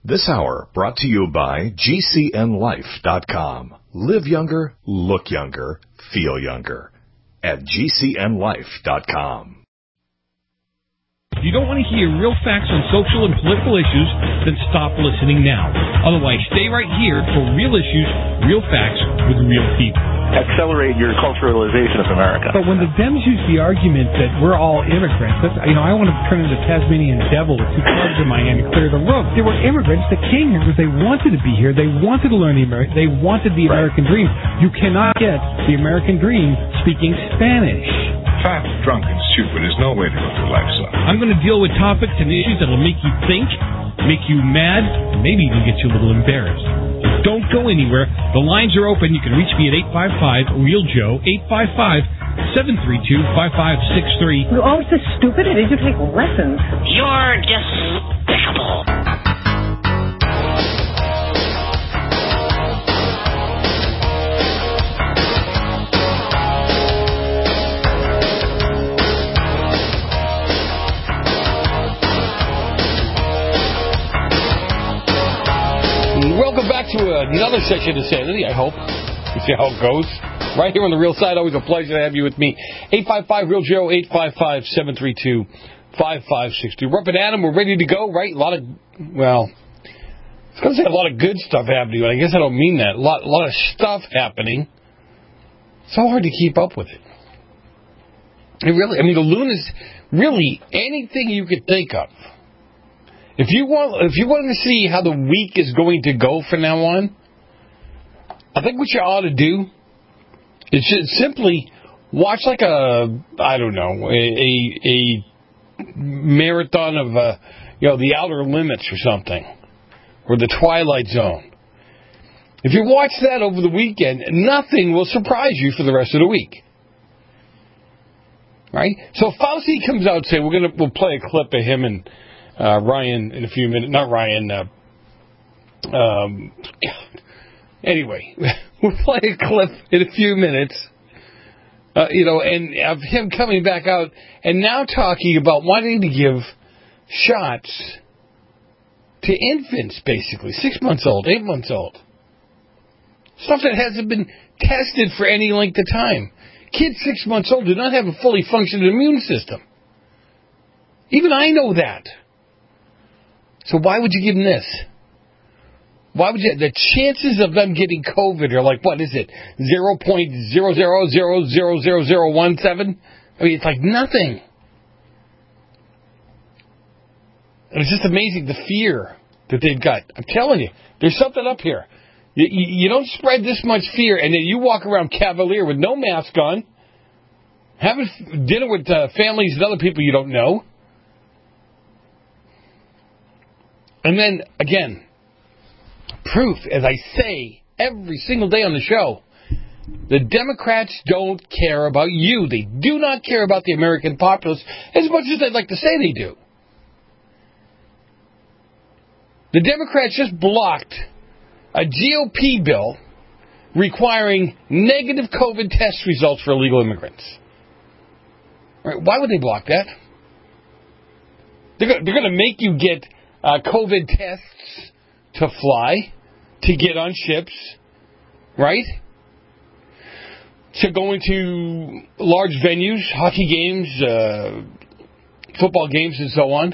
This hour brought to you by GCNLife.com. Live younger, look younger, feel younger. At GCNLife.com. If you don't want to hear real facts on social and political issues, then stop listening now. Otherwise, stay right here for real issues, real facts with real people. Accelerate your culturalization of America. But when the Dems use the argument that we're all immigrants, that's, I want to turn into Tasmanian devil with two clubs in my hand and clear the room. They were immigrants that came here because they wanted to be here. They wanted to learn they wanted the American dream. You cannot get the American dream speaking Spanish. Fat, drunk, and stupid is no way to go through life, son. I'm going to deal with topics and issues that will make you think, make you mad, and maybe even get you a little embarrassed. Don't go anywhere. The lines are open. You can reach me at 855-REAL-JOE, 855-732-5563. You're always this stupid. Did you take lessons? You're despicable. Welcome back to another session of Sanity, I hope. You see how it goes. Right here on the Real Side, always a pleasure to have you with me. 855-REAL-JOE, 855-732-5563. We're up at Adam, we're ready to go, right? I was going to say a lot of good stuff happening, but I guess I don't mean that. A lot of stuff happening. So hard to keep up with it. The loon is really anything you could think of. If you want to see how the week is going to go from now on, I think what you ought to do is just simply watch like a marathon of The Outer Limits or something, or The Twilight Zone. If you watch that over the weekend, nothing will surprise you for the rest of the week. Right? So Fauci comes out and says we'll play a clip of him and Ryan in a few minutes. Not Ryan. Anyway, we'll play a clip in a few minutes. And of him coming back out and now talking about wanting to give shots to infants, basically 6 months old, 8 months old. Stuff that hasn't been tested for any length of time. Kids 6 months old do not have a fully functioning immune system. Even I know that. So why would you give them this? Why would you? The chances of them getting COVID are like, what is it? 0.0000017? It's like nothing. It's just amazing the fear that they've got. I'm telling you, there's something up here. You don't spread this much fear, and then you walk around cavalier with no mask on, having dinner with families and other people you don't know. And then, again, proof, as I say every single day on the show, the Democrats don't care about you. They do not care about the American populace as much as they'd like to say they do. The Democrats just blocked a GOP bill requiring negative COVID test results for illegal immigrants. Right, why would they block that? They're going to make you get COVID tests to fly, to get on ships, right? To go into large venues, hockey games, football games, and so on.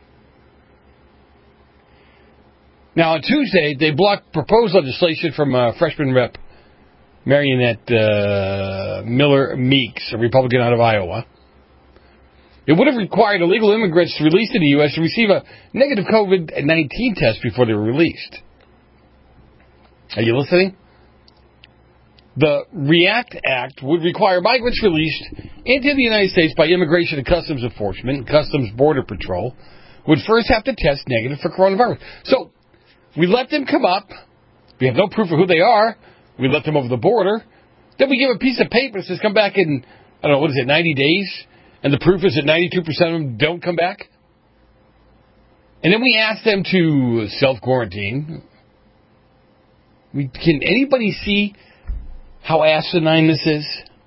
Now, on Tuesday, they blocked proposed legislation from freshman rep Marionette Miller Meeks, a Republican out of Iowa. It would have required illegal immigrants released in the U.S. to receive a negative COVID-19 test before they were released. Are you listening? The REACT Act would require migrants released into the United States by Immigration and Customs Enforcement and Customs Border Patrol would first have to test negative for coronavirus. So, we let them come up. We have no proof of who they are. We let them over the border. Then we give a piece of paper that says come back in, 90 days? And the proof is that 92% of them don't come back? And then we ask them to self-quarantine. Can anybody see how asinine this is?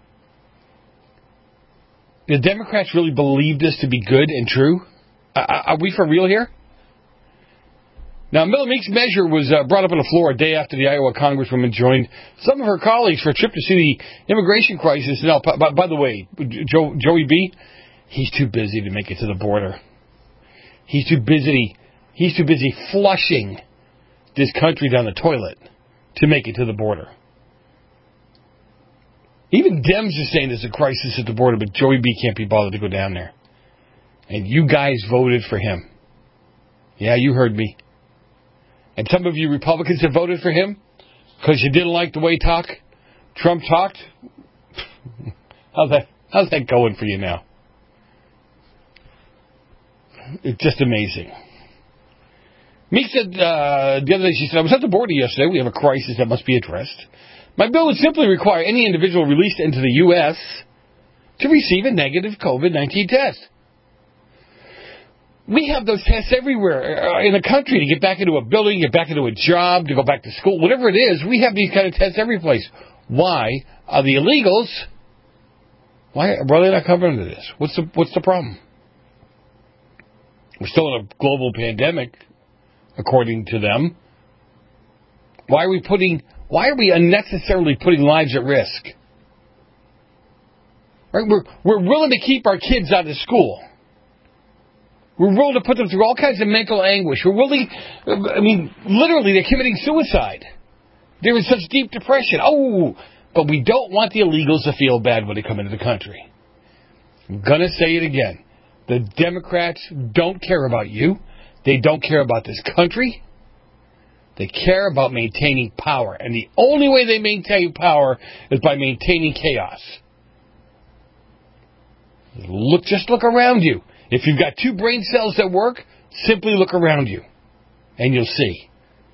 The Democrats really believe this to be good and true? Are we for real here? Now, Miller Meek's measure was brought up on the floor a day after the Iowa Congresswoman joined some of her colleagues for a trip to see the immigration crisis. Now, by the way, Joey B., he's too busy to make it to the border. He's too busy flushing this country down the toilet to make it to the border. Even Dems are saying there's a crisis at the border, but Joey B. can't be bothered to go down there. And you guys voted for him. Yeah, you heard me. And some of you Republicans have voted for him because you didn't like the way Trump talked. How's that going for you now? It's just amazing. Meek said the other day, she said, I was at the border yesterday. We have a crisis that must be addressed. My bill would simply require any individual released into the U.S. to receive a negative COVID-19 test. We have those tests everywhere in the country to get back into a building, get back into a job, to go back to school, whatever it is. We have these kind of tests every place. Why are the illegals? Why are they not covered under this? What's the problem? We're still in a global pandemic, according to them. Why are we unnecessarily putting lives at risk? Right? We're willing to keep our kids out of school. We're willing to put them through all kinds of mental anguish. Literally, they're committing suicide. They're in such deep depression. But we don't want the illegals to feel bad when they come into the country. I'm going to say it again. The Democrats don't care about you. They don't care about this country. They care about maintaining power. And the only way they maintain power is by maintaining chaos. Just look around you. If you've got two brain cells that work, simply look around you, and you'll see.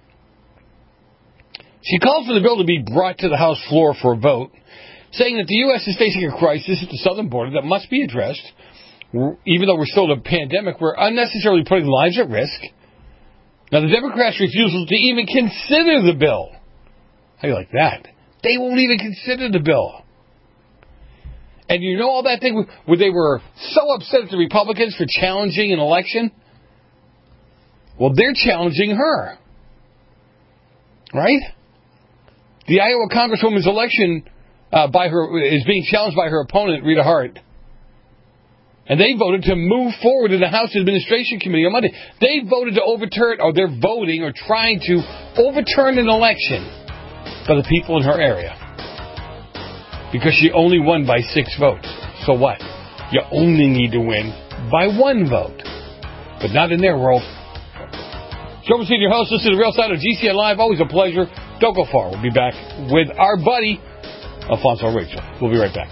She called for the bill to be brought to the House floor for a vote, saying that the U.S. is facing a crisis at the southern border that must be addressed. Even though we're still in a pandemic, we're unnecessarily putting lives at risk. Now, the Democrats' refusal to even consider the bill. How do you like that? They won't even consider the bill. And you know all that thing where they were so upset at the Republicans for challenging an election? Well, they're challenging her. Right? The Iowa Congresswoman's election is being challenged by her opponent, Rita Hart. And they voted to move forward in the House Administration Committee on Monday. They voted to overturn, or they're voting or trying to overturn an election by the people in her area. Because she only won by 6 votes. So what? You only need to win by 1 vote. But not in their world. Joe Messina, your host. Listen to the Real Side of GCN Live. Always a pleasure. Don't go far. We'll be back with our buddy, Alfonso Rachel. We'll be right back.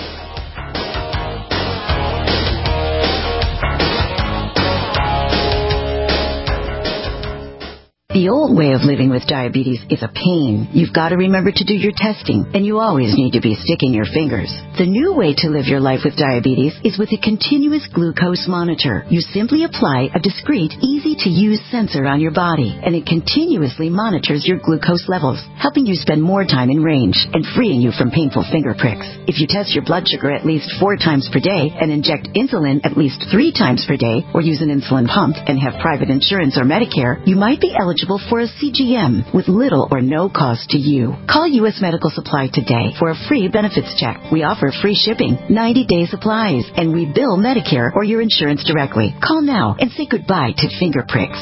The old way of living with diabetes is a pain. You've got to remember to do your testing, and you always need to be sticking your fingers. The new way to live your life with diabetes is with a continuous glucose monitor. You simply apply a discreet, easy-to-use sensor on your body, and it continuously monitors your glucose levels, helping you spend more time in range and freeing you from painful finger pricks. If you test your blood sugar at least 4 times per day and inject insulin at least 3 times per day, or use an insulin pump and have private insurance or Medicare, you might be eligible for a CGM with little or no cost to you. Call U.S. Medical Supply today for a free benefits check. We offer free shipping, 90-day supplies, and we bill Medicare or your insurance directly. Call now and say goodbye to finger pricks.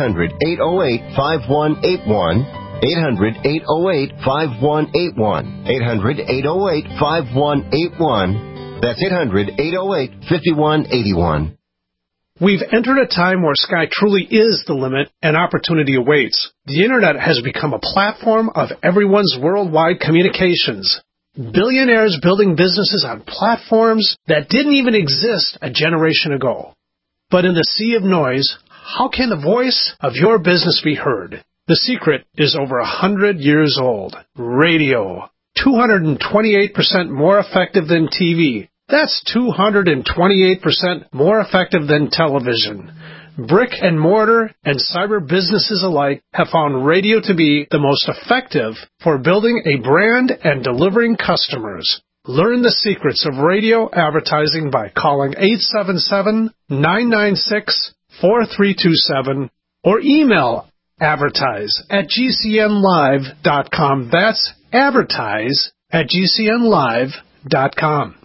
800-808-5181. 800-808-5181. 800-808-5181. That's 800-808-5181. We've entered a time where sky truly is the limit and opportunity awaits. The Internet has become a platform of everyone's worldwide communications. Billionaires building businesses on platforms that didn't even exist a generation ago. But in the sea of noise, how can the voice of your business be heard? The secret is over 100 years old. Radio. 228% more effective than TV. That's 228% more effective than television. Brick and mortar and cyber businesses alike have found radio to be the most effective for building a brand and delivering customers. Learn the secrets of radio advertising by calling 877-996-4327 or email Advertise at GCNlive.com. That's advertise at GCNlive.com.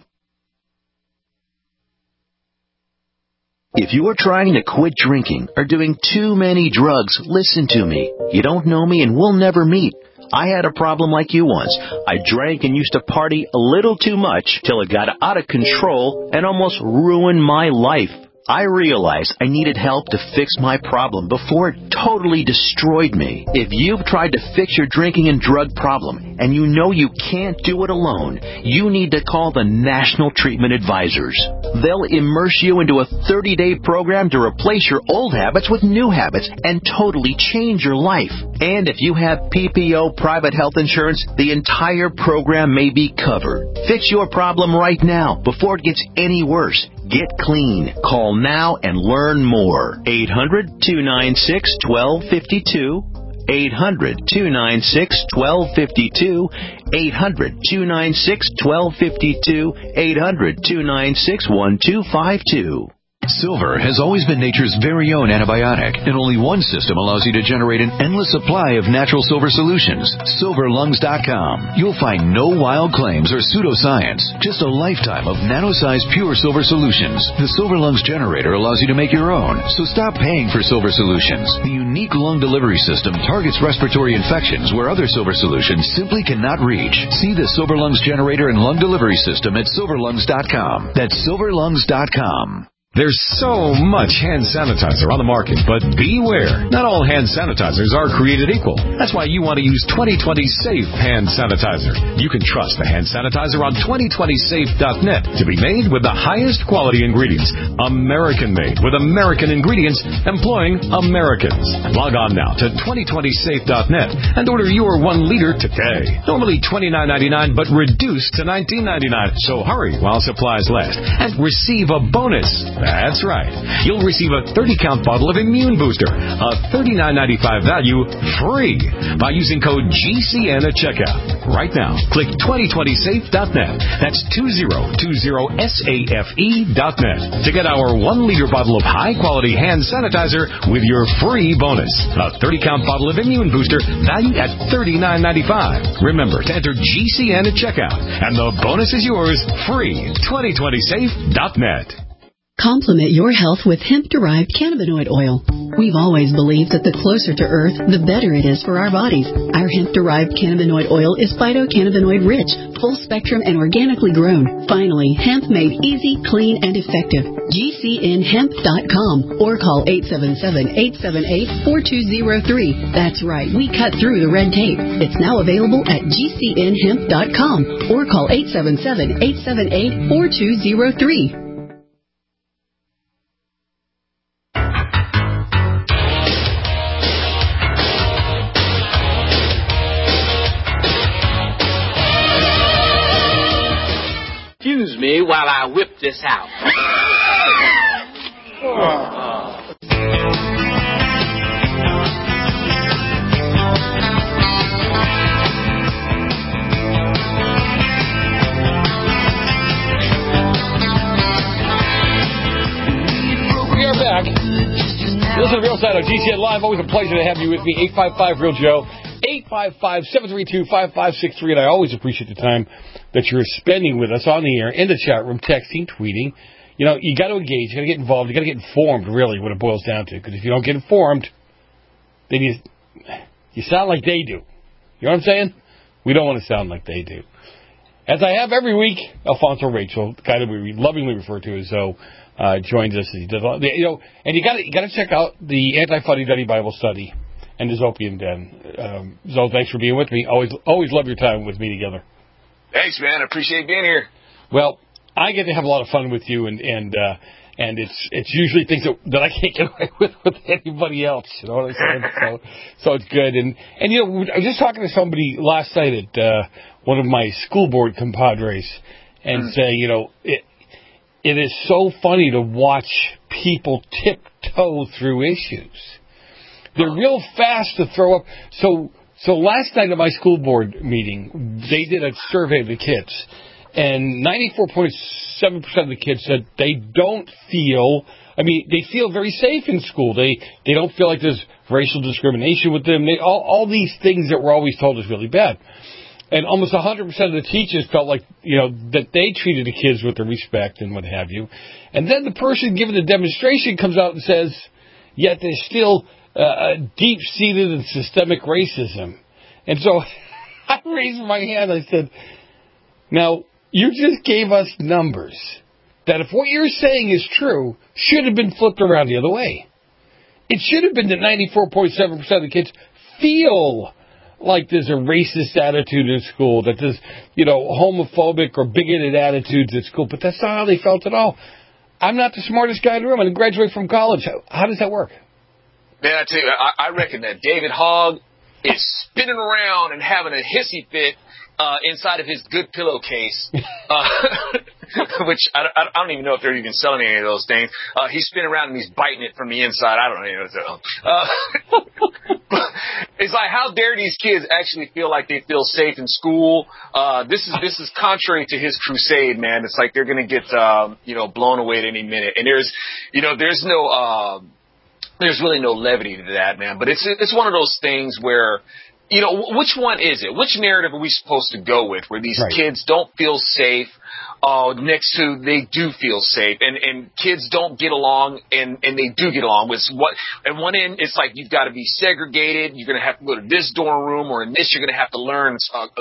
If you are trying to quit drinking or doing too many drugs, listen to me. You don't know me and we'll never meet. I had a problem like you once. I drank and used to party a little too much till it got out of control and almost ruined my life. I realized I needed help to fix my problem before it totally destroyed me. If you've tried to fix your drinking and drug problem and you know you can't do it alone, you need to call the National Treatment Advisors. They'll immerse you into a 30-day program to replace your old habits with new habits and totally change your life. And if you have PPO private health insurance, the entire program may be covered. Fix your problem right now before it gets any worse. Get clean. Call now and learn more. 800-296-1252. 800-296-1252. 800-296-1252. 800-296-1252. Silver has always been nature's very own antibiotic, and only one system allows you to generate an endless supply of natural silver solutions. SilverLungs.com. You'll find no wild claims or pseudoscience, just a lifetime of nano-sized pure silver solutions. The Silver Lungs generator allows you to make your own, so stop paying for silver solutions. The unique lung delivery system targets respiratory infections where other silver solutions simply cannot reach. See the Silver Lungs generator and lung delivery system at SilverLungs.com. That's SilverLungs.com. There's so much hand sanitizer on the market, but beware. Not all hand sanitizers are created equal. That's why you want to use 2020 Safe Hand Sanitizer. You can trust the hand sanitizer on 2020safe.net to be made with the highest quality ingredients. American-made with American ingredients employing Americans. Log on now to 2020safe.net and order your 1 liter today. Normally $29.99, but reduced to $19.99. So hurry while supplies last and receive a bonus. That's right. You'll receive a 30-count bottle of Immune Booster, a $39.95 value, free by using code GCN at checkout. Right now, click 2020safe.net. That's 2020safe.net to get our 1-liter bottle of high-quality hand sanitizer with your free bonus. A 30-count bottle of Immune Booster valued at $39.95. Remember to enter GCN at checkout, and the bonus is yours free. 2020safe.net. Complement your health with hemp-derived cannabinoid oil. We've always believed that the closer to Earth, the better it is for our bodies. Our hemp-derived cannabinoid oil is phytocannabinoid-rich, full-spectrum, and organically grown. Finally, hemp made easy, clean, and effective. GCNhemp.com or call 877-878-4203. That's right, we cut through the red tape. It's now available at GCNhemp.com or call 877-878-4203. Excuse me while I whip this out. We are back. This is the Real Side of GCN Live. Always a pleasure to have you with me. 855-REAL-JOE. 855-732-5563. And I always appreciate the time that you're spending with us on the air, in the chat room, texting, tweeting. You know, you got to engage. You got to get involved. You got to get informed, really, what it boils down to. Because if you don't get informed, then you sound like they do. You know what I'm saying? We don't want to sound like they do. As I have every week, Alfonso Rachel, the guy that we lovingly refer to as Zoe, joins us. He does all, and you got to check out the Anti-Fuddy-Duddy Bible Study and the Zopian Den. Zoe, thanks for being with me. Always love your time with me together. Thanks, man. I appreciate being here. Well, I get to have a lot of fun with you, and it's usually things that I can't get away with anybody else. You know what I'm saying? So it's good. And you know, I was just talking to somebody last night at one of my school board compadres, and saying, you know, it is so funny to watch people tiptoe through issues. They're real fast to throw up. So last night at my school board meeting, they did a survey of the kids, and 94.7% of the kids said they don't feel, they feel very safe in school. They don't feel like there's racial discrimination with them. All these things that were always told is really bad. And almost 100% of the teachers felt like, that they treated the kids with the respect and what have you. And then the person giving the demonstration comes out and says, yet there's still deep-seated and systemic racism. And so I raised my hand. I said, now, you just gave us numbers that if what you're saying is true, should have been flipped around the other way. It should have been that 94.7% of the kids feel like there's a racist attitude in school, that there's, homophobic or bigoted attitudes at school, but that's not how they felt at all. I'm not the smartest guy in the room. I didn't graduate from college. How does that work? Man, I tell you, I reckon that David Hogg is spinning around and having a hissy fit inside of his good pillowcase, which I don't even know if they're even selling any of those things. He's spinning around and he's biting it from the inside. I don't know. It's like, how dare these kids actually feel like they feel safe in school? This is contrary to his crusade, man. It's like they're going to get blown away at any minute. And there's really no levity to that, man. But it's one of those things where, which one is it? Which narrative are we supposed to go with, where these kids don't feel safe next to they do feel safe, and kids don't get along, and they do get along? With what at one end, it's like you've got to be segregated. You're going to have to go to this dorm room, or in this, you're going to have to learn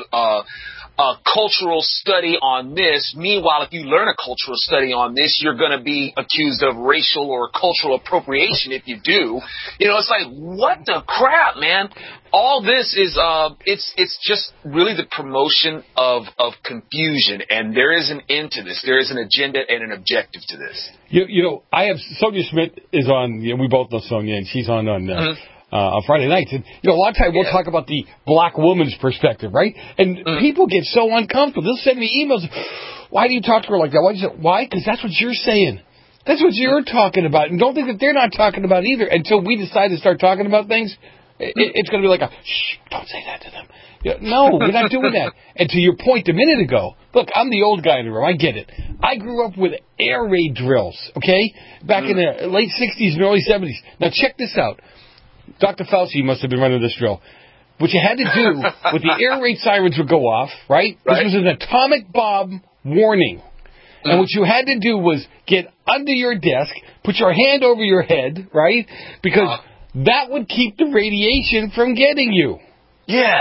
a cultural study on this. Meanwhile, if you learn a cultural study on this, you're going to be accused of racial or cultural appropriation if you do. It's like, what the crap, man? All this is, it's just really the promotion of confusion, and there is an end to this. There is an agenda and an objective to this. I have Sonia Smith is on. We both know Sonia, and she's on Friday nights. And, a lot of times we'll talk about the black woman's perspective, right? And people get so uncomfortable. They'll send me emails. Why do you talk to her like that? Why? Because that's what you're saying. That's what you're talking about. And don't think that they're not talking about either until we decide to start talking about things. It's going to be like shh, don't say that to them. No, we're not doing that. And to your point a minute ago, look, I'm the old guy in the room. I get it. I grew up with air raid drills, okay, back in the late 60s and early 70s. Now, check this out. Dr. Fauci must have been running this drill. What you had to do with the air raid sirens would go off, right? This was an atomic bomb warning. And what you had to do was get under your desk, put your hand over your head, right? Because that would keep the radiation from getting you. Yeah.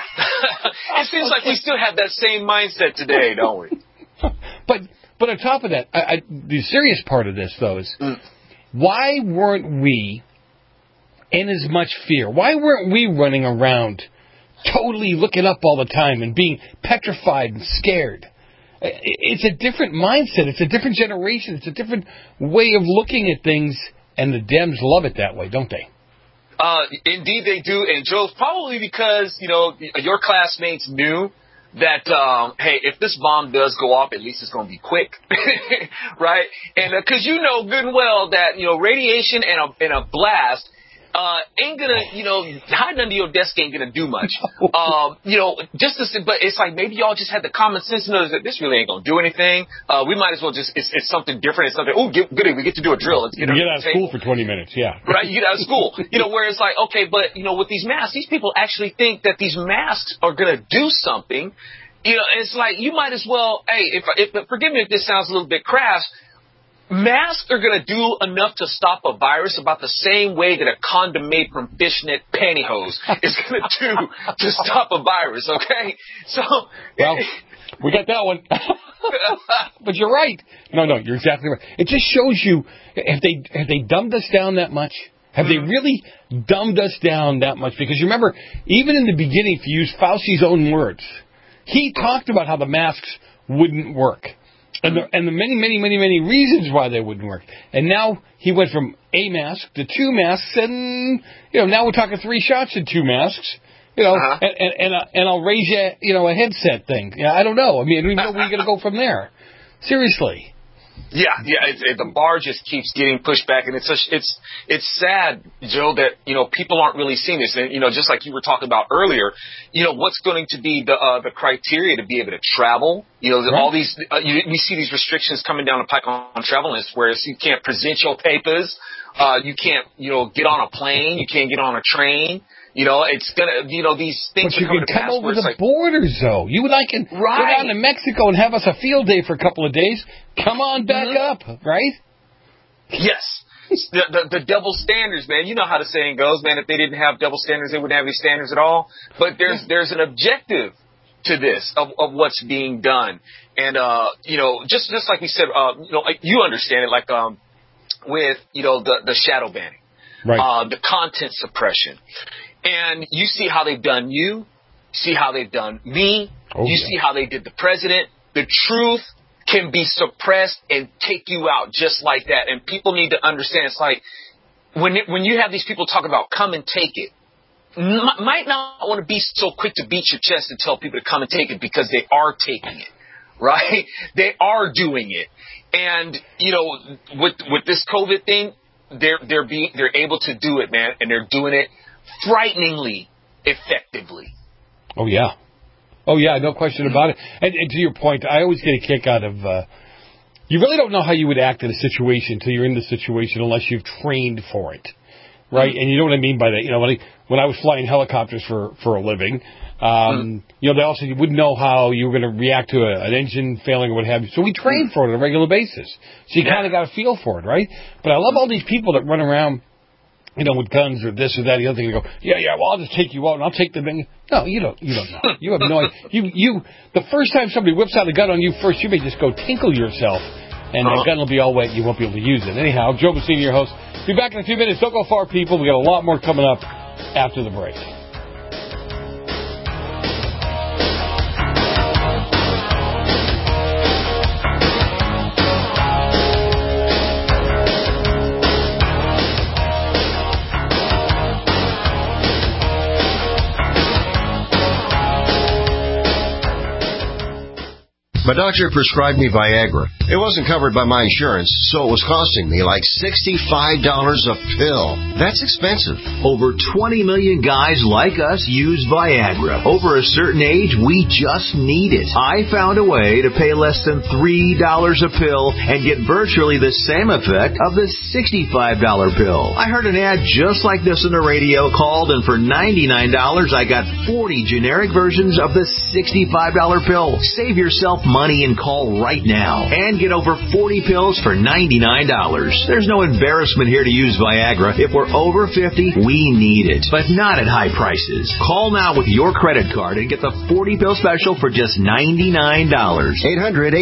It seems like we still have that same mindset today, don't we? But on top of that, the serious part of this, though, is why weren't we in as much fear? Why weren't we running around totally looking up all the time and being petrified and scared? It's a different mindset. It's a different generation. It's a different way of looking at things, and the Dems love it that way, don't they? Indeed they do, and Joe, probably because, your classmates knew that, hey, if this bomb does go off, at least it's going to be quick, right? And because good and well that, radiation and a blast ain't gonna, hiding under your desk ain't gonna do much. But it's like maybe y'all just had the common sense to know that this really ain't gonna do anything. We might as well just, it's something different. It's something, goody, we get to do a drill. Let's get out of school for 20 minutes, yeah. Right, you get out of school. Where it's like, okay, but, with these masks, these people actually think that these masks are gonna do something. It's like, you might as well, hey, if forgive me if this sounds a little bit crass, masks are going to do enough to stop a virus about the same way that a condom made from fishnet pantyhose is going to do to stop a virus, okay? So, well, we got that one. But you're right. No, you're exactly right. It just shows you, have they dumbed us down that much? Have they really dumbed us down that much? Because you remember, even in the beginning, if you use Fauci's own words, he talked about how the masks wouldn't work. And the many reasons why they wouldn't work. And now he went from a mask to 2 masks, and now we're talking 3 shots and 2 masks. And I'll raise you, a headset thing. I don't know. I mean, I don't even know where you're going to go from there. Seriously. Yeah, the bar just keeps getting pushed back, and it's sad, Joe, that people aren't really seeing this, and just like you were talking about earlier, what's going to be the criteria to be able to travel? All these you see these restrictions coming down the pike on travel, and it's where you can't present your papers, you can't get on a plane, you can't get on a train. It's gonna, these things. But you can come over the borders, though. You and I can go down to Mexico and have us a field day for a couple of days. Come on back up, right? Yes. The double standards, man. You know how the saying goes, man. If they didn't have double standards, they wouldn't have any standards at all. But there's an objective to this of what's being done, and just like we said, you understand it, like with the shadow banning, right? The content suppression. And you see how they've done you, see how they've done me, see how they did the president. The truth can be suppressed and take you out just like that. And people need to understand, it's like when you have these people talk about come and take it, might not want to be so quick to beat your chest and tell people to come and take it, because they are taking it, right? They are doing it. And, with this COVID thing, they're able to do it, man, and they're doing it frighteningly effectively. Oh yeah, no question about it. And to your point, I always get a kick out of you really don't know how you would act in a situation until you're in the situation, unless you've trained for it, right? And you know what I mean by that. When I was flying helicopters for a living, they also, you wouldn't know how you were going to react to an engine failing or what have you. So we trained for it on a regular basis. So you kind of got a feel for it, right? But I love all these people that run around, with guns or this or that, the other thing, they go, well, I'll just take you out and I'll take the thing. No, you don't know. You have no idea. The first time somebody whips out a gun on you first, you may just go tinkle yourself, and the gun will be all wet. You won't be able to use it. Anyhow, Joe Bassini, your host. Be back in a few minutes. Don't go far, people. We got a lot more coming up after the break. My doctor prescribed me Viagra. It wasn't covered by my insurance, so it was costing me like $65 a pill. That's expensive. Over 20 million guys like us use Viagra. Over a certain age, we just need it. I found a way to pay less than $3 a pill and get virtually the same effect of the $65 pill. I heard an ad just like this on the radio, called, and for $99, I got 40 generic versions of the $65 pill. Save yourself money and call right now and get over 40 pills for $99. There's no embarrassment here to use Viagra. If we're over 50, we need it, but not at high prices. Call now with your credit card and get the 40-pill special for just $99. 800-814-5188.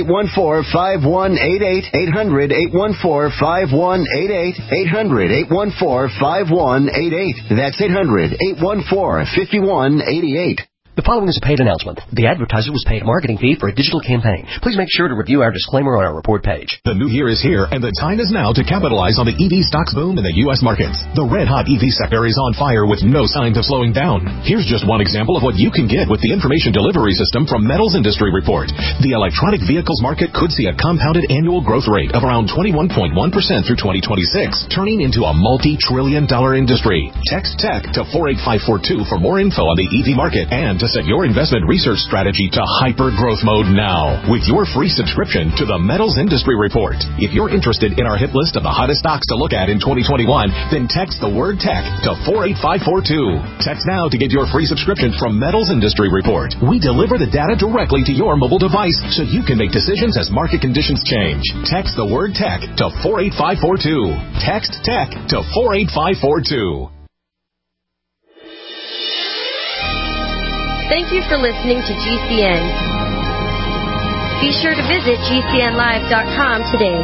800-814-5188. 800-814-5188. That's 800-814-5188. The following is a paid announcement. The advertiser was paid a marketing fee for a digital campaign. Please make sure to review our disclaimer on our report page. The new year is here, and the time is now to capitalize on the EV stocks boom in the U.S. markets. The red-hot EV sector is on fire with no signs of slowing down. Here's just one example of what you can get with the information delivery system from Metals Industry Report. The electronic vehicles market could see a compounded annual growth rate of around 21.1% through 2026, turning into a multi-trillion-dollar industry. Text TECH to 48542 for more info on the EV market and to set your investment research strategy to hyper-growth mode now with your free subscription to the Metals Industry Report. If you're interested in our hit list of the hottest stocks to look at in 2021, then text the word TECH to 48542. Text now to get your free subscription from Metals Industry Report. We deliver the data directly to your mobile device so you can make decisions as market conditions change. Text the word TECH to 48542. Text TECH to 48542. Thank you for listening to GCN. Be sure to visit GCNlive.com today.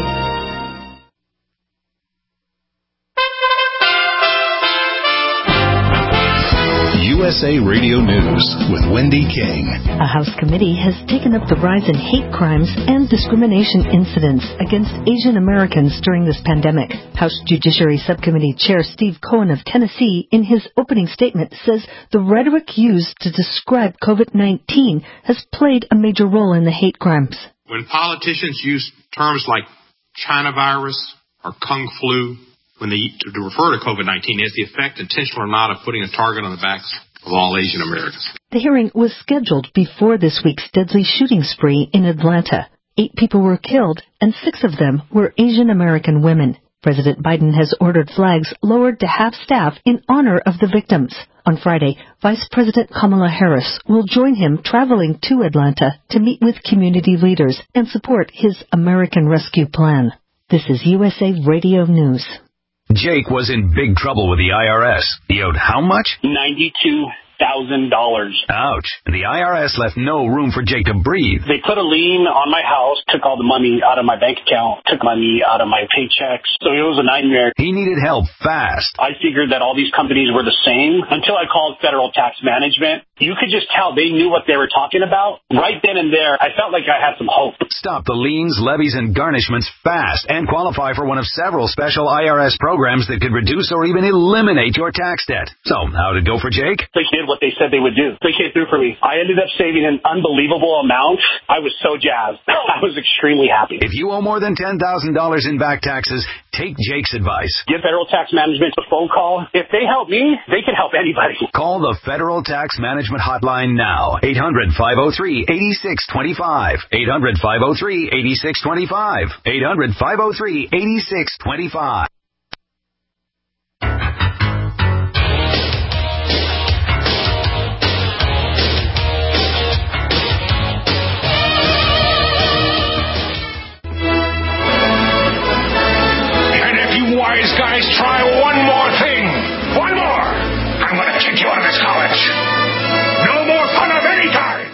USA Radio News with Wendy King. A House committee has taken up the rise in hate crimes and discrimination incidents against Asian Americans during this pandemic. House Judiciary Subcommittee Chair Steve Cohen of Tennessee, in his opening statement, says the rhetoric used to describe COVID-19 has played a major role in the hate crimes. When politicians use terms like China virus, or Kung flu, when they to refer to COVID-19, is the effect, intentional or not, of putting a target on the backs of all Asian Americans. The hearing was scheduled before this week's deadly shooting spree in Atlanta. 8 people were killed, and 6 of them were Asian American women. President Biden has ordered flags lowered to half-staff in honor of the victims. On Friday, Vice President Kamala Harris will join him traveling to Atlanta to meet with community leaders and support his American Rescue Plan. This is USA Radio News. Jake was in big trouble with the IRS. He owed how much? $92,000. Ouch. The IRS left no room for Jake to breathe. They put a lien on my house, took all the money out of my bank account, took money out of my paychecks. So it was a nightmare. He needed help fast. I figured that all these companies were the same until I called Federal Tax Management. You could just tell they knew what they were talking about. Right then and there, I felt like I had some hope. Stop the liens, levies, and garnishments fast and qualify for one of several special IRS programs that could reduce or even eliminate your tax debt. So, how'd it go for Jake? They did what they said they would do. They came through for me. I ended up saving an unbelievable amount. I was so jazzed. I was extremely happy. If you owe more than $10,000 in back taxes, take Jake's advice. Give Federal Tax Management a phone call. If they help me, they can help anybody. Call the Federal Tax Management Hotline now. 800-503-8625. 800-503-8625. 800-503-8625. Wise guys, try one more thing. One more. I'm going to kick you out of this college. No more fun of any kind.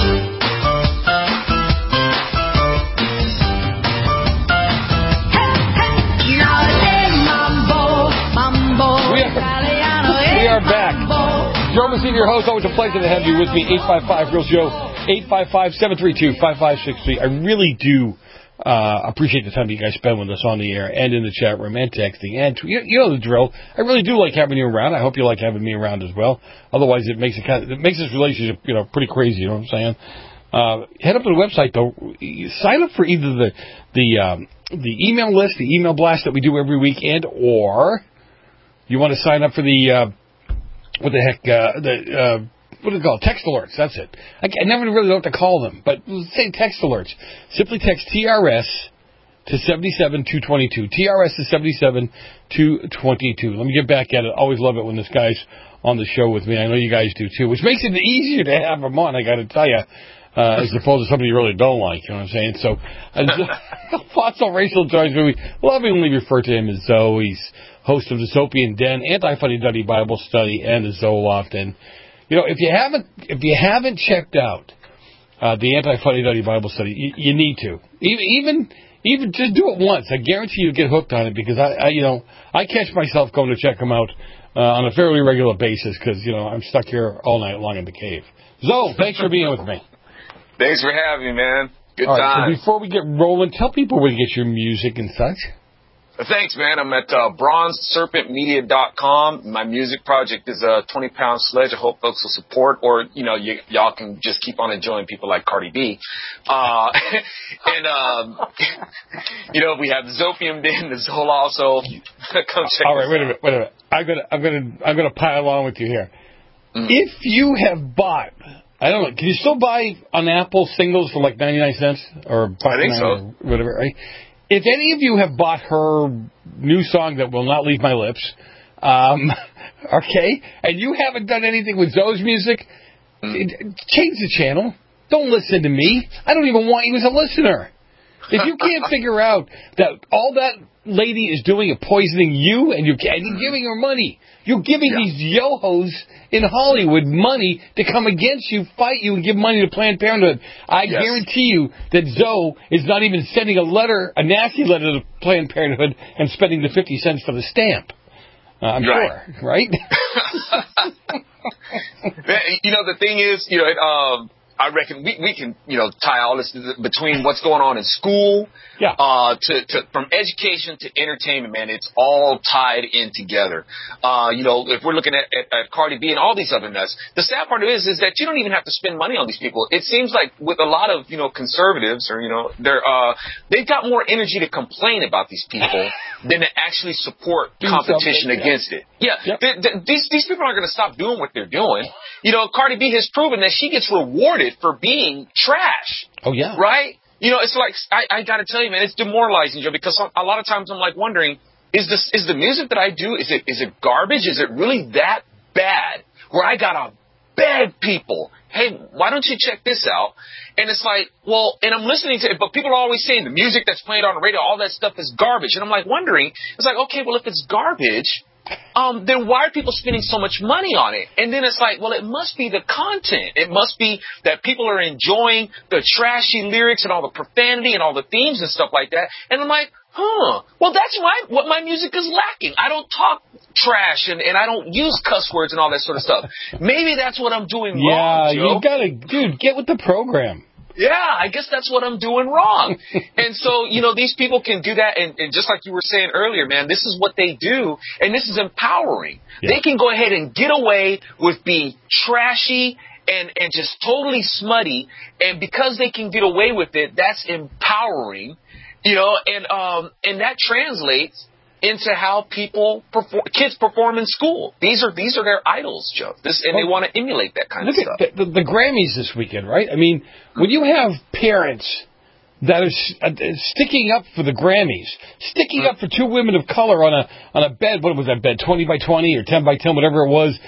We are back. Joe Messina, your host. Always a pleasure to have you with me. 855-REAL-JOE. 855-732-5563. I really do appreciate the time you guys spend with us on the air and in the chat room and texting. And you know the drill. I really do like having you around. I hope you like having me around as well. Otherwise, it makes this relationship pretty crazy. You know what I'm saying? Head up to the website though. Sign up for either the email list, the email blast that we do every week, or you want to sign up for the what do they call it? Text alerts. That's it. I never really know what to call them, but let's say text alerts. Simply text TRS to 77222. TRS to 77222. Let me get back at it. Always love it when this guy's on the show with me. I know you guys do too, which makes it easier to have him on, I got to tell you, as opposed to something you really don't like. You know what I'm saying? So, Fossil Racial joins me. We lovingly refer to him as Zoe. He's host of the Zopian Den, Anti-Fuddy-Duddy Bible Study, and the Zoloft. And if you haven't checked out the Anti-Fuddy-Duddy Bible Study, you need to. Even just do it once. I guarantee you'll get hooked on it because I catch myself going to check them out on a fairly regular basis because I'm stuck here all night long in the cave. Zoe, thanks for being with me. Thanks for having me, man. Good all time. Right, so before we get rolling, tell people where to get your music and such. Thanks, man. I'm at bronzeserpentmedia.com. My music project is a 20-pound sledge. I hope folks will support, or y'all can just keep on enjoying people like Cardi B. And we have the Zopium Den, the Zola also. Come check. All right, wait a minute. I'm gonna pile on with you here. Mm-hmm. If you have bought, I don't know, can you still buy on Apple singles for like 99 cents or I think so, or whatever, right? If any of you have bought her new song that will not leave my lips, okay, and you haven't done anything with Zoe's music, change the channel. Don't listen to me. I don't even want you as a listener. If you can't figure out that all that lady is doing is poisoning you and you're giving her money, you're giving these yo-hos in Hollywood money to come against you, fight you, and give money to Planned Parenthood. I guarantee you that Zoe is not even sending a nasty letter to Planned Parenthood and spending the 50 cents for the stamp. I'm sure, right? The thing is, I reckon we can, tie all this between what's going on in school, to from education to entertainment, man. It's all tied in together. If we're looking at Cardi B and all these other nuts, the sad part is that you don't even have to spend money on these people. It seems like with a lot of, conservatives or, they've got more energy to complain about these people than to actually support competition against it. Yeah. Yep. These people aren't going to stop doing what they're doing. Cardi B has proven that she gets rewarded for being trash. Oh, yeah. Right? It's like, I got to tell you, man, it's demoralizing, Joe, because a lot of times I'm like wondering, is the music that I do, is it garbage? Is it really that bad where I got to beg people, hey, why don't you check this out? And it's like, well, and I'm listening to it, but people are always saying the music that's played on the radio, all that stuff is garbage. And I'm like wondering, it's like, okay, well, if it's garbage, then why are people spending so much money on it? And then it's like, well, it must be the content. It must be that people are enjoying the trashy lyrics and all the profanity and all the themes and stuff like that. And I'm like, well, that's what my music is lacking. I don't talk trash and I don't use cuss words and all that sort of stuff. Maybe that's what I'm doing wrong, Joe. You gotta, get with the program. Yeah, I guess that's what I'm doing wrong. And so, these people can do that. And just like you were saying earlier, man, this is what they do. And this is empowering. Yeah. They can go ahead and get away with being trashy and just totally smutty. And because they can get away with it, that's empowering, and that translates into how kids perform in school. These are their idols, Joe. And they want to emulate that kind of stuff. Look at the Grammys this weekend, right? I mean, when you have parents that are sticking up for the Grammys, sticking up for two women of color on a bed, what was that bed, 20 by 20 or 10 by 10, whatever it was,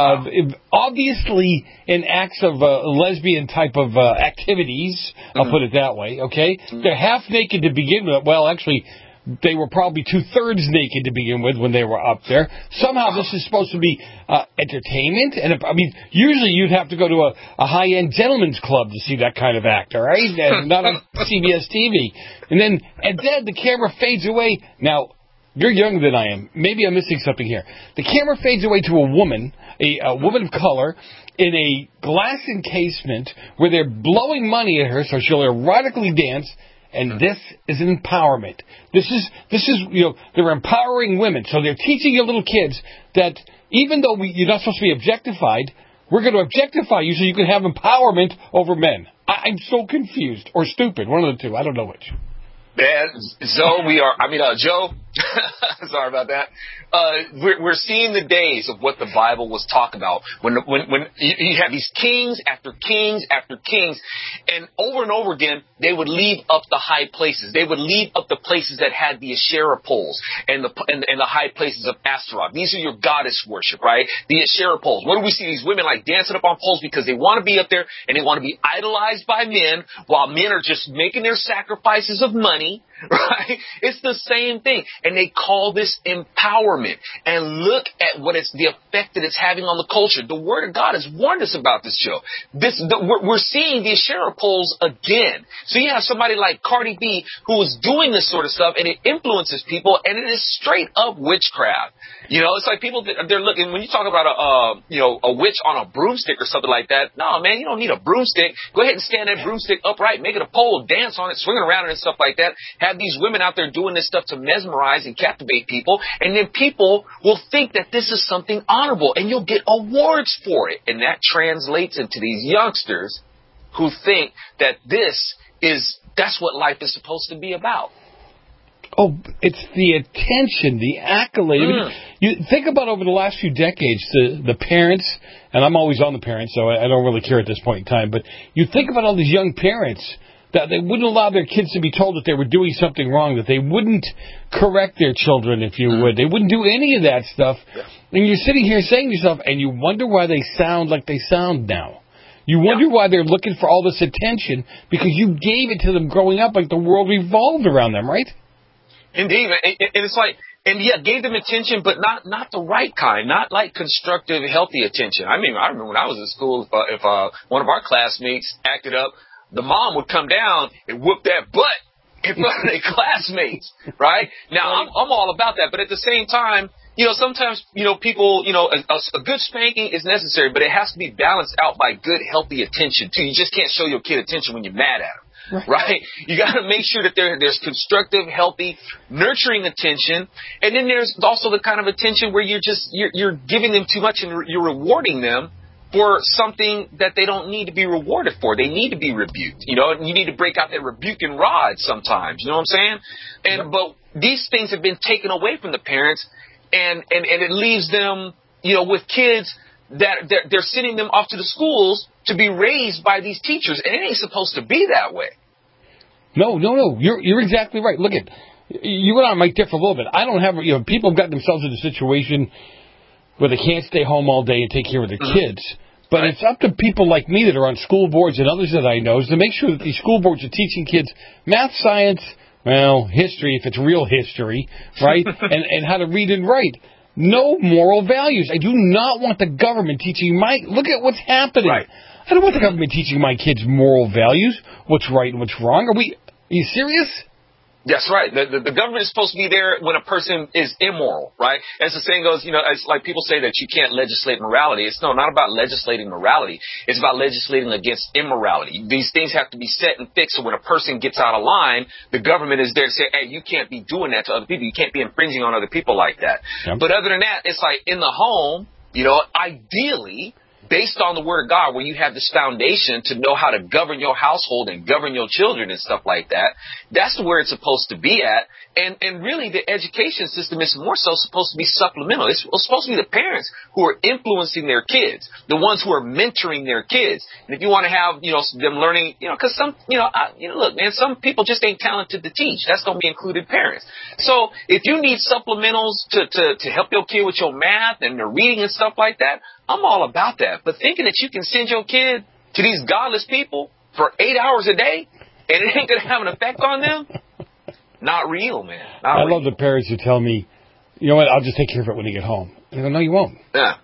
obviously in acts of lesbian type of activities, I'll put it that way, okay? They're half naked to begin with. Well, actually, they were probably 2/3 naked to begin with when they were up there. Somehow this is supposed to be entertainment. And usually you'd have to go to a high-end gentleman's club to see that kind of actor, right? And not on CBS TV. And then the camera fades away. Now, you're younger than I am. Maybe I'm missing something here. The camera fades away to a woman, a woman of color, in a glass encasement where they're blowing money at her so she'll erotically dance. And this is empowerment. This is they're empowering women. So they're teaching your little kids that even though you're not supposed to be objectified, we're going to objectify you so you can have empowerment over men. I'm so confused. Or stupid. One of the two. I don't know which. Man, Joe, sorry about that. We're seeing the days of what the Bible was talking about when you have these kings after kings after kings, and over again they would leave up the high places. They would leave up the places that had the Asherah poles and the high places of Astaroth. These are your goddess worship, right? The Asherah poles. What do we see? These women like dancing up on poles because they want to be up there and they want to be idolized by men, while men are just making their sacrifices of money. Right? It's the same thing. And they call this empowerment. And look at the effect that it's having on the culture. The Word of God has warned us about this, Joe. We're seeing the Asherah poles again. So you have somebody like Cardi B who is doing this sort of stuff, and it influences people, and it is straight up witchcraft. It's like people, they're looking, when you talk about a witch on a broomstick or something like that, no, man, you don't need a broomstick. Go ahead and stand that broomstick upright, make it a pole, dance on it, swing it around and stuff like that. Have these women out there doing this stuff to mesmerize and captivate people, and then people will think that this is something honorable, and you'll get awards for it. And that translates into these youngsters who think that that's what life is supposed to be about. Oh, it's the attention, the accolade. You think about over the last few decades, the parents, and I'm always on the parents, so I don't really care at this point in time, but you think about all these young parents that they wouldn't allow their kids to be told that they were doing something wrong, that they wouldn't correct their children, if you would. They wouldn't do any of that stuff. And you're sitting here saying to yourself, and you wonder why they sound like they sound now. You wonder why they're looking for all this attention, because you gave it to them growing up like the world revolved around them, right? Indeed, and it's like, gave them attention, but not the right kind, not like constructive, healthy attention. I remember when I was in school, if one of our classmates acted up, the mom would come down and whoop that butt in front of their classmates, right? Now, I'm all about that, but at the same time, sometimes, people, a good spanking is necessary, but it has to be balanced out by good, healthy attention, too. You just can't show your kid attention when you're mad at them, right? You got to make sure that there's constructive, healthy, nurturing attention. And then there's also the kind of attention where you're giving them too much and you're rewarding them for something that they don't need to be rewarded for. They need to be rebuked, and you need to break out that rebuking rod sometimes, you know what I'm saying? But these things have been taken away from the parents, and it leaves them, with kids that they're sending them off to the schools to be raised by these teachers, and it ain't supposed to be that way. No. You're exactly right. Look, you and I might differ a little bit. I don't have, people have gotten themselves in a situation where they can't stay home all day and take care of their kids. But it's up to people like me that are on school boards and others that I know to make sure that these school boards are teaching kids math, science, history, if it's real history, right? and how to read and write. No moral values. I do not want the government teaching look at what's happening. Right. I don't want the government teaching my kids moral values, what's right and what's wrong. Are you serious? That's right. The government is supposed to be there when a person is immoral, right? As the saying goes, it's like people say that you can't legislate morality. It's not about legislating morality. It's about legislating against immorality. These things have to be set and fixed so when a person gets out of line, the government is there to say, hey, you can't be doing that to other people. You can't be infringing on other people like that. Yep. But other than that, it's like in the home, ideally, based on the Word of God, where you have this foundation to know how to govern your household and govern your children and stuff like that, that's where it's supposed to be at. And really, the education system is more so supposed to be supplemental. It's supposed to be the parents who are influencing their kids, the ones who are mentoring their kids. And if you want to have, them learning, because some, look, man, some people just ain't talented to teach. That's going to be included parents. So if you need supplementals to help your kid with your math and their reading and stuff like that, I'm all about that. But thinking that you can send your kid to these godless people for 8 hours a day and it ain't going to have an effect on them, not real, man. I love the parents who tell me, you know what, I'll just take care of it when you get home. And I go, no, you won't. Yeah.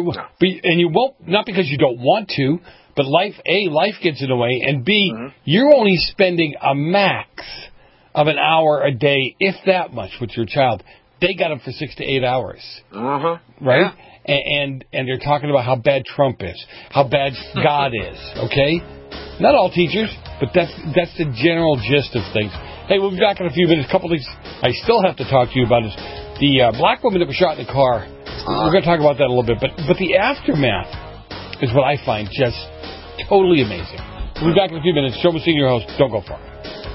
And you won't, not because you don't want to, but life gets in the way, and B, you're only spending a max of an hour a day, if that much, with your child. They got them for 6 to 8 hours. Right? Yeah. And they're talking about how bad Trump is, how bad God is, okay? Not all teachers, but that's the general gist of things. Hey, we'll be back in a few minutes. A couple things I still have to talk to you about is the black woman that was shot in the car. We're going to talk about that a little bit. But the aftermath is what I find just totally amazing. We'll be back in a few minutes. Joe Messina, your host. Don't go far.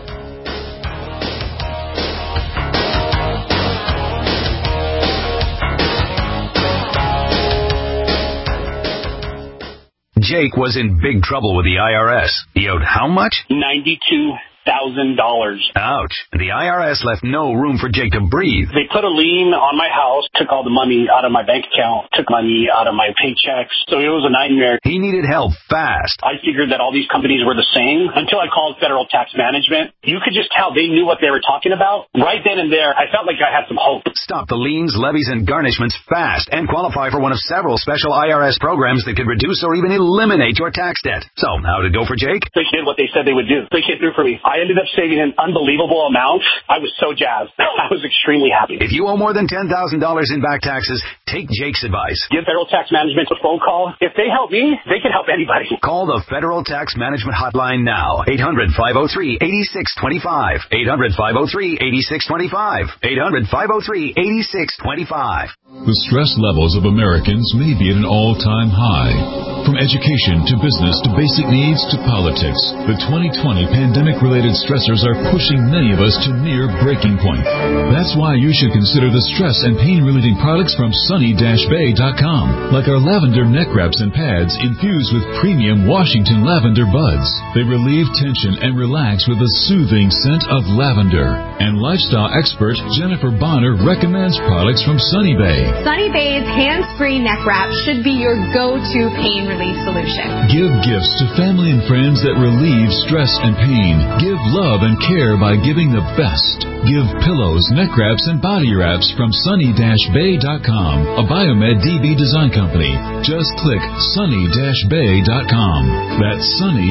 Jake was in big trouble with the IRS. He owed how much? $92,000. Ouch. The IRS left no room for Jake to breathe. They put a lien on my house, took all the money out of my bank account, took money out of my paychecks. So it was a nightmare. He needed help fast. I figured that all these companies were the same until I called Federal Tax Management. You could just tell they knew what they were talking about. Right then and there, I felt like I had some hope. Stop the liens, levies, and garnishments fast and qualify for one of several special IRS programs that could reduce or even eliminate your tax debt. So, how did it go for Jake? They did what they said they would do. They came through for me. I ended up saving an unbelievable amount. I was so jazzed. I was extremely happy. If you owe more than $10,000 in back taxes, take Jake's advice. Give Federal Tax Management a phone call. If they help me, they can help anybody. Call the Federal Tax Management Hotline now. 800-503-8625. 800-503-8625. 800-503-8625. The stress levels of Americans may be at an all-time high. From education to business to basic needs to politics, the 2020 pandemic-related stressors are pushing many of us to near breaking point. That's why you should consider the stress and pain-relieving products from Sunny-Bay.com, like our lavender neck wraps and pads infused with premium Washington lavender buds. They relieve tension and relax with a soothing scent of lavender. And lifestyle expert Jennifer Bonner recommends products from Sunny Bay. Sunny Bay's hands-free neck wrap should be your go-to pain relief solution. Give gifts to family and friends that relieve stress and pain. Give love and care by giving the best. Give pillows, neck wraps, and body wraps from Sunny-Bay.com, a Biomed DB design company. Just click Sunny-Bay.com. That's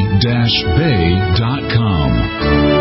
Sunny-Bay.com.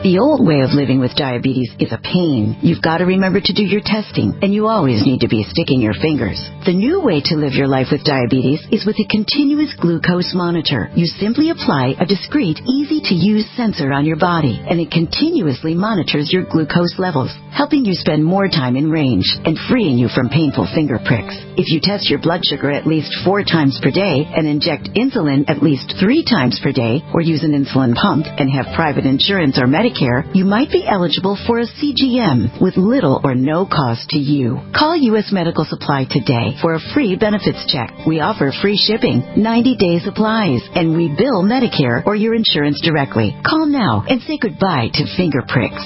The old way of living with diabetes is a pain. You've got to remember to do your testing, and you always need to be sticking your fingers. The new way to live your life with diabetes is with a continuous glucose monitor. You simply apply a discreet, easy-to-use sensor on your body, and it continuously monitors your glucose levels, helping you spend more time in range and freeing you from painful finger pricks. If you test your blood sugar at least 4 times per day and inject insulin at least 3 times per day, or use an insulin pump and have private insurance or Medicare, you might be eligible for a CGM with little or no cost to you. Call U.S. Medical Supply today for a free benefits check. We offer free shipping, 90-day supplies, and we bill Medicare or your insurance directly. Call now and say goodbye to finger pricks.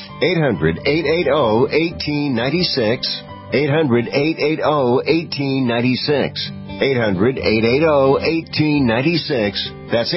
800-880-1896. 800-880-1896. 800-880-1896. That's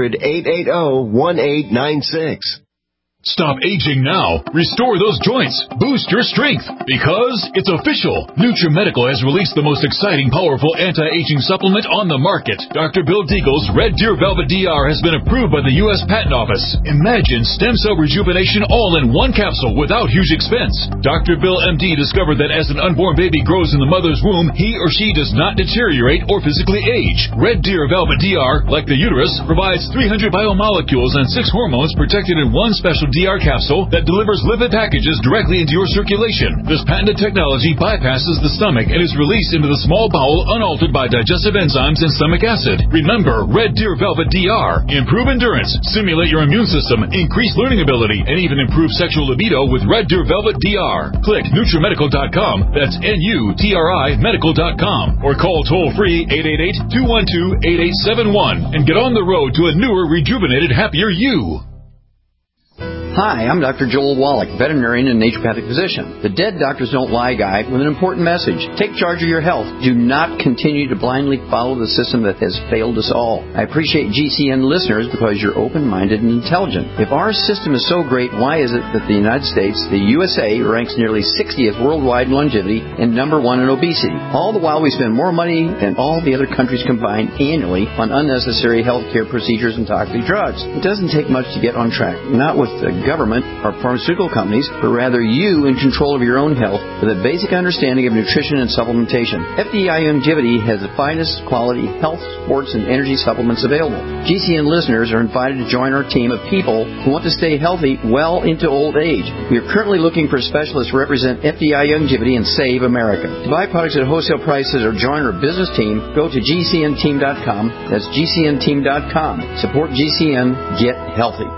800-880-1896. Stop aging now. Restore those joints. Boost your strength. Because it's official. NutriMedical has released the most exciting, powerful anti-aging supplement on the market. Dr. Bill Deagle's Red Deer Velvet DR has been approved by the U.S. Patent Office. Imagine stem cell rejuvenation all in one capsule without huge expense. Dr. Bill MD discovered that as an unborn baby grows in the mother's womb, he or she does not deteriorate or physically age. Red Deer Velvet DR, like the uterus, provides 300 biomolecules and 6 hormones protected in one special DR capsule that delivers lipid packages directly into your circulation. This patented technology bypasses the stomach and is released into the small bowel unaltered by digestive enzymes and stomach acid. Remember, Red Deer Velvet DR. Improve endurance, stimulate your immune system, increase learning ability, and even improve sexual libido with Red Deer Velvet DR. Click NutriMedical.com. That's NUTRI Medical.com. Or call toll-free 888-212-8871 and get on the road to a newer, rejuvenated, happier you. Hi, I'm Dr. Joel Wallach, veterinarian and naturopathic physician. The Dead Doctors Don't Lie guide with an important message. Take charge of your health. Do not continue to blindly follow the system that has failed us all. I appreciate GCN listeners because you're open-minded and intelligent. If our system is so great, why is it that the United States, the USA, ranks nearly 60th worldwide in longevity and number 1 in obesity? All the while we spend more money than all the other countries combined annually on unnecessary healthcare procedures and toxic drugs. It doesn't take much to get on track. Not with the government or pharmaceutical companies, but rather you in control of your own health with a basic understanding of nutrition and supplementation. FDI Longevity has the finest quality health, sports, and energy supplements available. GCN listeners are invited to join our team of people who want to stay healthy well into old age. We are currently looking for specialists to represent FDI Longevity and Save America. To buy products at wholesale prices or join our business team, go to GCNteam.com. That's GCNteam.com. Support GCN. Get healthy.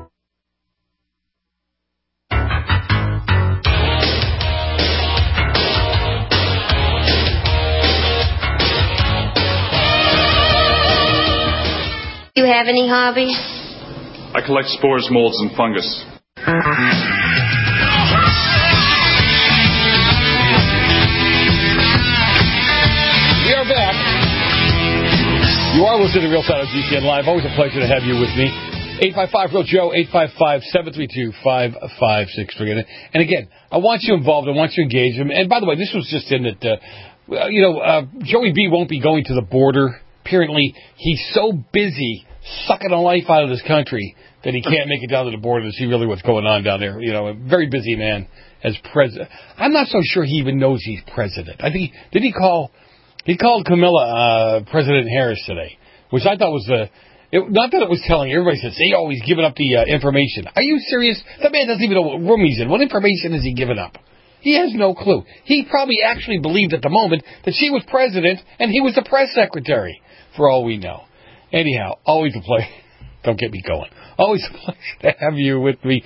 Do you have any hobbies? I collect spores, molds, and fungus. We are back. You are listening to Real Side of GCN Live. Always a pleasure to have you with me. 855-REAL-JOE, 855-732-5563. And again, I want you involved. I want you engaged. And by the way, this was just in that, Joey B won't be going to the border. Apparently, he's so busy sucking the life out of this country that he can't make it down to the border to see really what's going on down there. You know, a very busy man as president. I'm not so sure he even knows he's president. I think he called Camilla President Harris today, which I thought was not that it was telling. Everybody says, he's giving up the information. Are you serious? That man doesn't even know what room he's in. What information is he giving up? He has no clue. He probably actually believed at the moment that she was president and he was the press secretary, for all we know. Anyhow, always a pleasure. Don't get me going. Always a pleasure to have you with me.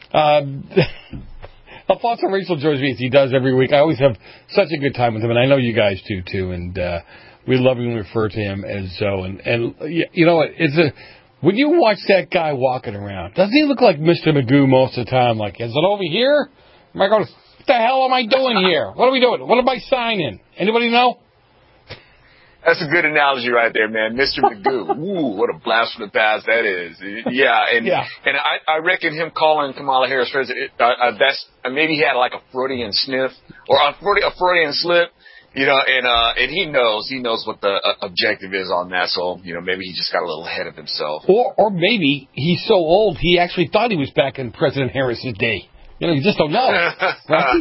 Alfonso Rachel joins me as he does every week. I always have such a good time with him, and I know you guys do too. And we lovingly refer to him as Zoe. And you know what? When you watch that guy walking around, doesn't he look like Mr. Magoo most of the time? Like, is it over here? Am I going? What the hell am I doing here? What are we doing? What am I signing? Anybody know? That's a good analogy right there, man. Mr. Magoo. Ooh, what a blast from the past that is. Yeah, and I reckon him calling Kamala Harris president, maybe he had like a Freudian sniff or a Freudian slip. You know, and he knows what the objective is on that. So, you know, maybe he just got a little ahead of himself. Or maybe he's so old he actually thought he was back in President Harris's day. You know, you just don't know. Right?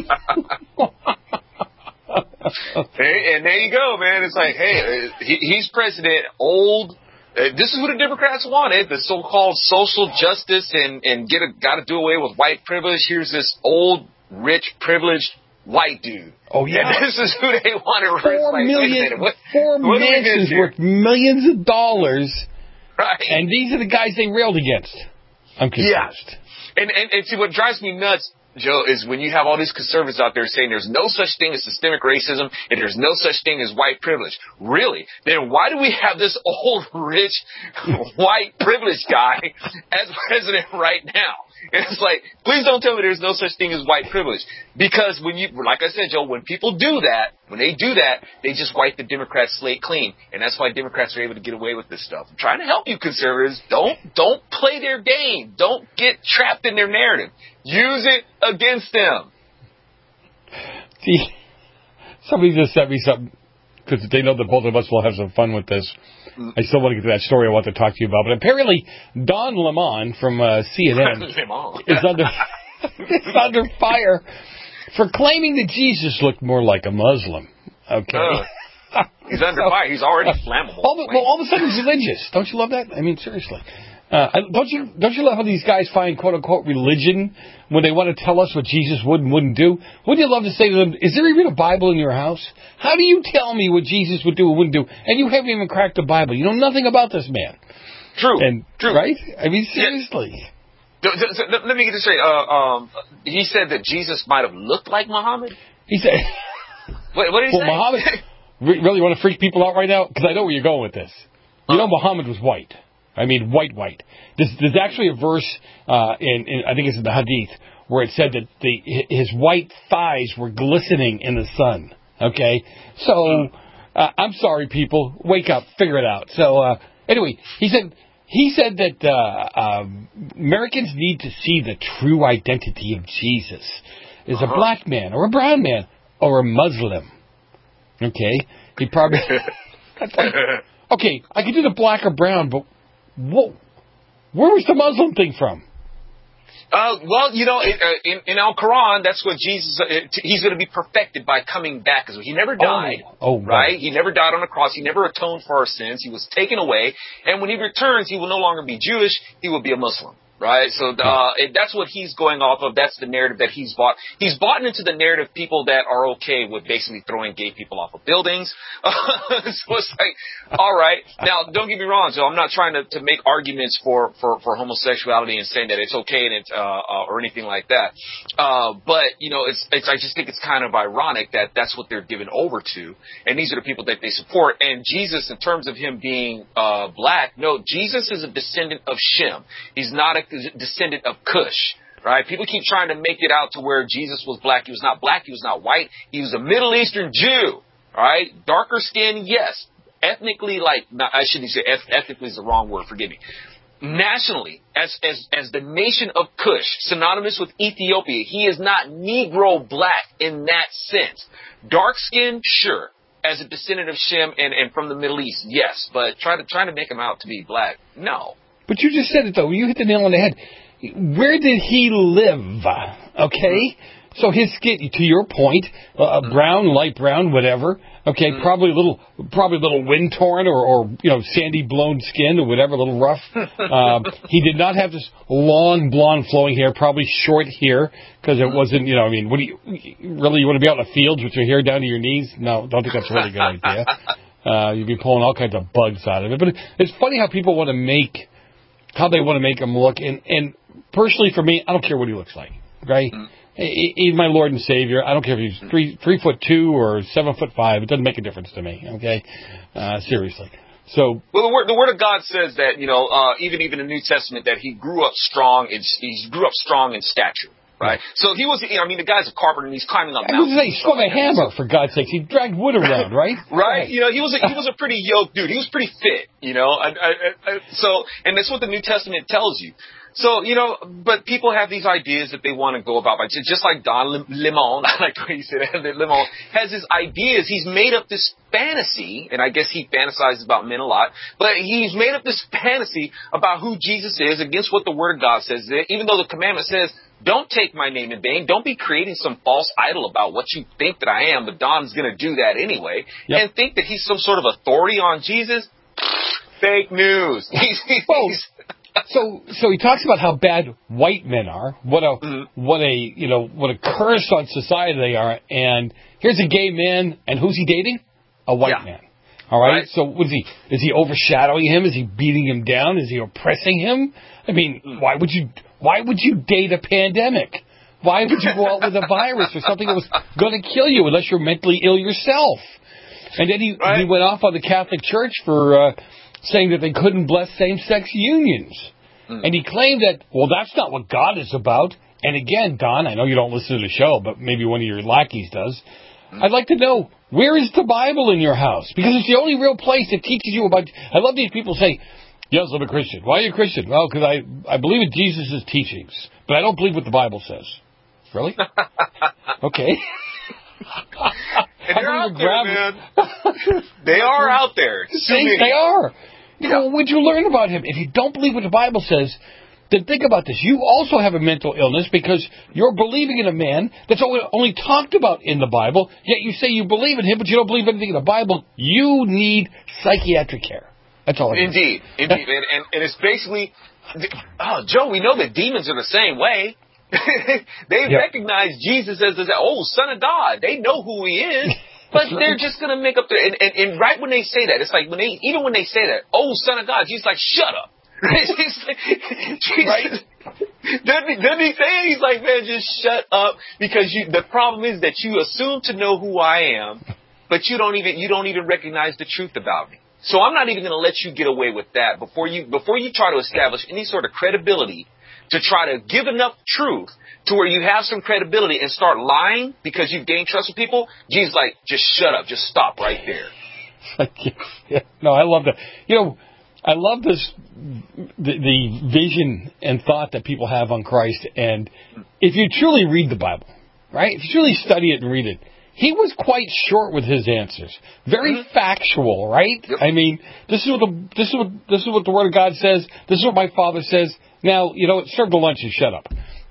Hey, and there you go, man. It's like, hey, he's president, old. This is what the Democrats wanted, the so-called social justice and got to do away with white privilege. Here's this old, rich, privileged white dude. Oh, yeah. And this is who they wanted. 4 mansions worth millions of dollars. Right. And these are the guys they railed against. I'm confused. Yeah. And see, what drives me nuts, Joe, is when you have all these conservatives out there saying there's no such thing as systemic racism and there's no such thing as white privilege. Really? Then why do we have this old, rich, white privileged guy as president right now? And it's like, please don't tell me there's no such thing as white privilege. Because when you, like I said, Joe, when people do that, they just wipe the Democrats' slate clean. And that's why Democrats are able to get away with this stuff. I'm trying to help you, conservatives. Don't play their game. Don't get trapped in their narrative. Use it against them. See, somebody just sent me something because they know that both of us will have some fun with this. I still want to get to that story I want to talk to you about. But apparently, Don Lemon from CNN is under fire for claiming that Jesus looked more like a Muslim. Okay. He's under fire. He's already flammable. All of a sudden, he's religious. Don't you love that? I mean, seriously. Don't you love how these guys find quote-unquote religion when they want to tell us what Jesus would and wouldn't do? Wouldn't you love to say to them, is there even a Bible in your house? How do you tell me what Jesus would do and wouldn't do? And you haven't even cracked the Bible. You know nothing about this man. True. Right? I mean, seriously. Yeah. Let me get this straight. He said that Jesus might have looked like Muhammad? He said... What did he say? Muhammad... Really want to freak people out right now? Because I know where you're going with this. You know Muhammad was white. I mean, white. There's actually a verse in I think it's in the Hadith where it said that his white thighs were glistening in the sun. Okay, so I'm sorry, people, wake up, figure it out. So anyway, he said that Americans need to see the true identity of Jesus is a black man or a brown man or a Muslim. Okay, he probably. Okay, I could do the black or brown, but. Whoa. Where was the Muslim thing from? Well, you know, in Al-Quran, that's what Jesus, he's going to be perfected by coming back. He never died, right? He never died on the cross. He never atoned for our sins. He was taken away. And when he returns, he will no longer be Jewish. He will be a Muslim. Right, so that's what he's going off of. That's the narrative that he's bought. He's bought into the narrative people that are okay with basically throwing gay people off of buildings. So it's like, all right. Now, don't get me wrong, Joe. I'm not trying to make arguments for homosexuality and saying that it's okay and or anything like that. But you know, I just think it's kind of ironic that that's what they're given over to, and these are the people that they support. And Jesus, in terms of him being black, no, Jesus is a descendant of Shem. He's not a descendant of Cush, right? People keep trying to make it out to where Jesus was black. He was not black. He was not white. He was a Middle Eastern Jew, right? Darker skin, yes. Ethnically, I shouldn't say ethnically is the wrong word. Forgive me. Nationally, as the nation of Cush, synonymous with Ethiopia, he is not Negro black in that sense. Dark skin, sure. As a descendant of Shem and from the Middle East, yes. But trying to make him out to be black, no. But you just said it, though. You hit the nail on the head. Where did he live? Okay? So his skin, to your point, brown, light brown, whatever. Okay, probably a little wind torn or sandy blown skin or whatever, a little rough. He did not have this long blonde flowing hair, probably short hair because it wasn't. What do you want to be out in the fields with your hair down to your knees? No, don't think that's a really good idea. You'd be pulling all kinds of bugs out of it. But it's funny how people want to make. How they want to make him look, and personally for me, I don't care what he looks like, right? He's my Lord and Savior. I don't care if he's 3'2" or 7'5". It doesn't make a difference to me, okay? Seriously. So, well, the word of God says that even in the New Testament that he grew up strong. He grew up strong in stature. Right, so he was. The guy's a carpenter and he's climbing up mountains. He swung a hammer, for God's sake. He dragged wood around, right? Right. He was a pretty yoked dude. He was pretty fit. And that's what the New Testament tells you. So, but people have these ideas that they want to go about, just like Don Lemon, I like the way you said it, Lemon, has his ideas. He's made up this fantasy, and I guess he fantasizes about men a lot, but he's made up this fantasy about who Jesus is against what the Word of God says, even though the commandment says, don't take my name in vain. Don't be creating some false idol about what you think that I am, but Don's going to do that anyway, and think that he's some sort of authority on Jesus. Fake news. So he talks about how bad white men are, what a curse on society they are, and here's a gay man, and who's he dating? A white man. All right. So is he overshadowing him? Is he beating him down? Is he oppressing him? I mean, why would you date a pandemic? Why would you go out with a virus or something that was going to kill you unless you're mentally ill yourself? And then he went off on the Catholic Church for saying that they couldn't bless same-sex unions. And he claimed that, well, that's not what God is about. And again, Don, I know you don't listen to the show, but maybe one of your lackeys does. I'd like to know, where is the Bible in your house? Because it's the only real place that teaches you about... I love these people say, yes, I'm a Christian. Why are you a Christian? Well, because I believe in Jesus' teachings, but I don't believe what the Bible says. Really? Okay. And they're out there, man. They are out there. They are. What'd you learn about him? If you don't believe what the Bible says, then think about this. You also have a mental illness because you're believing in a man that's only talked about in the Bible, yet you say you believe in him, but you don't believe anything in the Bible. You need psychiatric care. That's all. Indeed. And it's basically, Joe, we know that demons are the same way. They recognize Jesus as the Son of God. They know who he is. But they're just going to make up and right when they say that, it's like even when they say that, Son of God, Jesus like, shut up. Right? Doesn't he say it? He's like, man, just shut up. Because the problem is that you assume to know who I am, but you don't even recognize the truth about me. So I'm not even going to let you get away with that before you try to establish any sort of credibility to try to give enough truth to where you have some credibility and start lying because you've gained trust with people. Jesus like, just shut up. Just stop right there. No, I love that. I love this, the vision and thought that people have on Christ. And if you truly read the Bible, right, if you truly study it and read it, he was quite short with his answers. Very factual, right? Yep. I mean, this is what the Word of God says. This is what my Father says. Now, serve the lunch and shut up.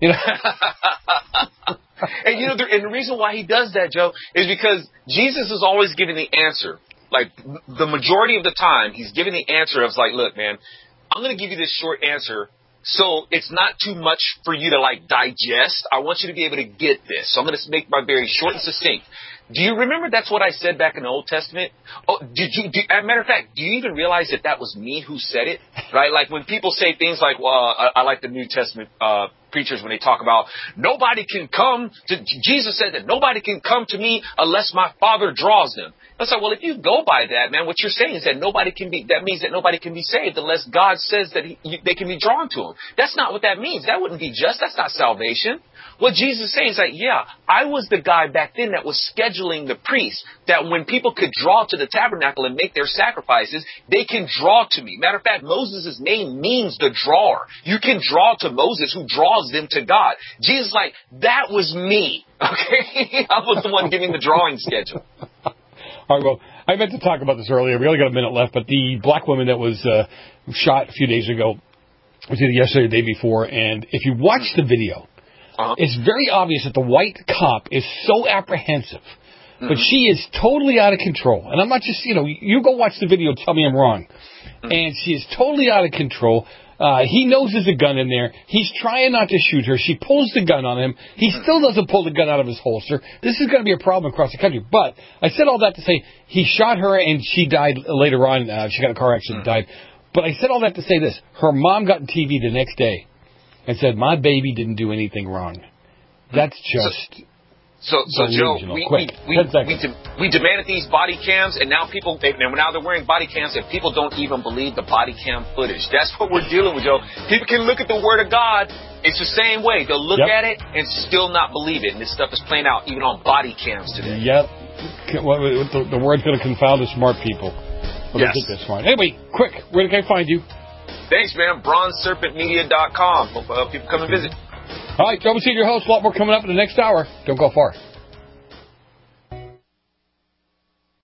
And the reason why he does that, Joe, is because Jesus is always giving the answer. Like the majority of the time, he's giving the answer of like, look, man, I'm going to give you this short answer. So it's not too much for you to digest. I want you to be able to get this. So I'm going to make my very short and succinct. Do you remember that's what I said back in the Old Testament? Oh, as a matter of fact, do you even realize that was me who said it? Right? Like when people say things like, well, I like the New Testament preachers when they talk about nobody can come to, Jesus said that nobody can come to me unless my Father draws them. It's like, well, if you go by that, man, what you're saying is that that means that nobody can be saved unless God says that they can be drawn to him. That's not what that means. That wouldn't be just. That's not salvation. What Jesus is saying is like, yeah, I was the guy back then that was scheduling the priests, that when people could draw to the tabernacle and make their sacrifices, they can draw to me. Matter of fact, Moses' name means the drawer. You can draw to Moses who draws them to God. Jesus is like, that was me. Okay? I was the one giving the drawing schedule. All right, well, I meant to talk about this earlier. We only got a minute left, but the black woman that was shot a few days ago, it was either yesterday or the day before, and if you watch the video, it's very obvious that the white cop is so apprehensive, but she is totally out of control. And I'm not just, you go watch the video, tell me I'm wrong. And she is totally out of control. He knows there's a gun in there. He's trying not to shoot her. She pulls the gun on him. He still doesn't pull the gun out of his holster. This is going to be a problem across the country. But I said all that to say he shot her and she died later on. She got in a car accident and died. But I said all that to say this. Her mom got on TV the next day and said, my baby didn't do anything wrong. That's just... So Joe, we demanded these body cams, and now now they're wearing body cams, and people don't even believe the body cam footage. That's what we're dealing with, Joe. People can look at the Word of God. It's the same way. They'll look at it and still not believe it, and this stuff is playing out even on body cams today. Yep. The Word's going to confound the smart people. Yes. Think they're smart. Anyway, quick, where can I find you? Thanks, man. BronzeSerpentMedia.com. Hope people come and visit. All right, Joe Messina, your host. A lot more coming up in the next hour. Don't go far.